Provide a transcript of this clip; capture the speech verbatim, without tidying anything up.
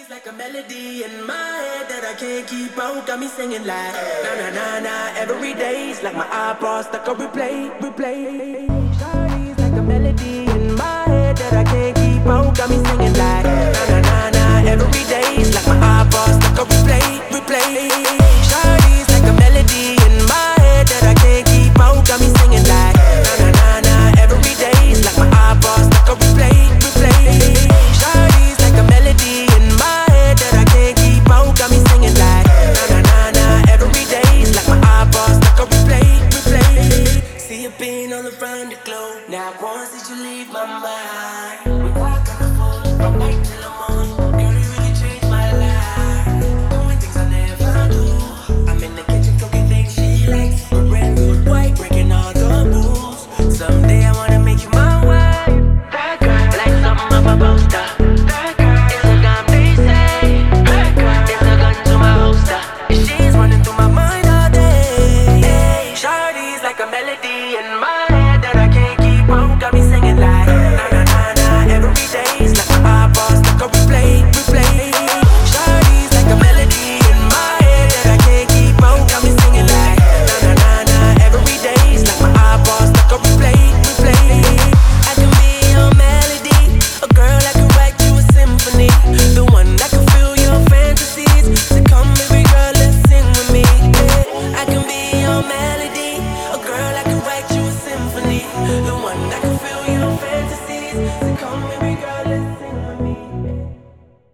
Like a melody in my head that I can't keep out, got me singing like na na na na. Every day's like my iPod stuck on replay, replay. Shawty's like a melody in my head that I can't keep out, got me singing like